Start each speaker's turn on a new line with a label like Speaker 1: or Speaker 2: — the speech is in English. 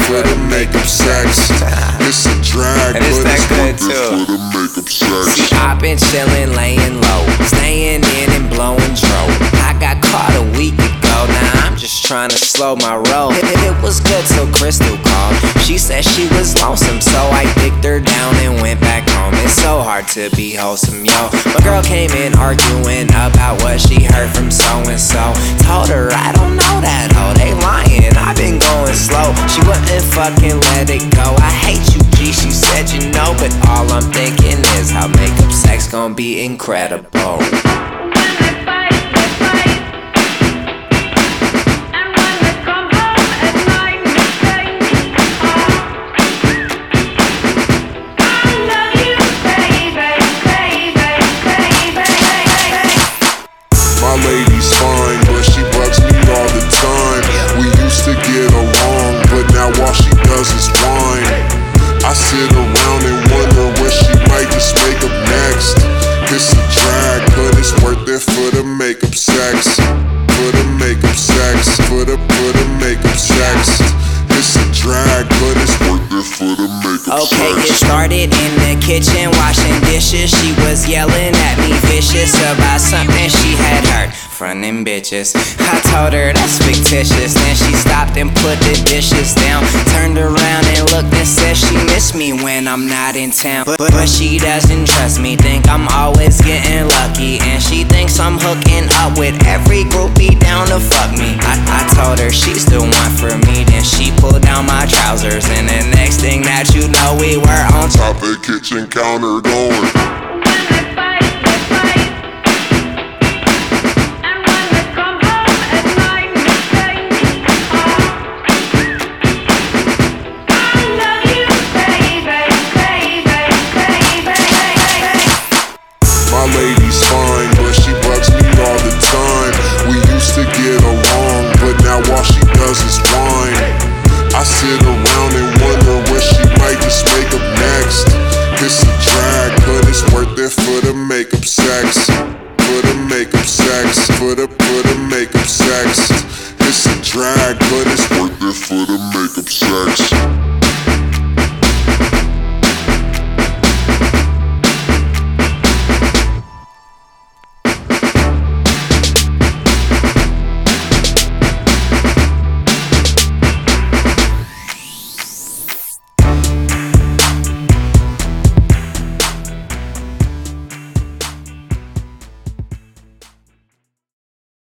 Speaker 1: for the makeup sex. It's a drag,
Speaker 2: and it's
Speaker 1: but
Speaker 2: that
Speaker 1: it's
Speaker 2: good
Speaker 1: worth it
Speaker 2: too.
Speaker 1: for the makeup sex.
Speaker 2: See, I've been chillin', laying low, staying in and blowing dro. I got caught a week ago, now I'm just trying to slow my roll. It was good till Crystal called. She said she was lonesome, so I dicked her down and went back home. It's so hard to be wholesome, yo. My girl came in arguing about what she heard from so-and-so. Told her I don't know that hoe, they lying, I've been going slow. She wouldn't fucking let it go. I hate you, G, she said you know, but all I'm thinking is how makeup sex gon' be incredible.
Speaker 1: My lady's fine, but she bugs me all the time. We used to get along, but now all she does is whine. I sit around and wonder what she might just make up next. It's a drag, but it's worth it for the makeup sex. For the makeup sex, for the makeup sex. It's a drag, but it's worth it for the makeup sex.
Speaker 2: Okay, it started in the kitchen, washing dishes. She was yelling at me vicious about something she had heard from them bitches. I told her that's fictitious. Then she stopped and put the dishes down, turned around and looked and said she missed me when I'm not in town. But she doesn't trust me, think I'm always getting lucky, and she thinks I'm hooking up with every groupie down to fuck me. I told her she's the one for me, then she pulled down my trousers, and the next thing that you know we were on
Speaker 1: top of the kitchen counter going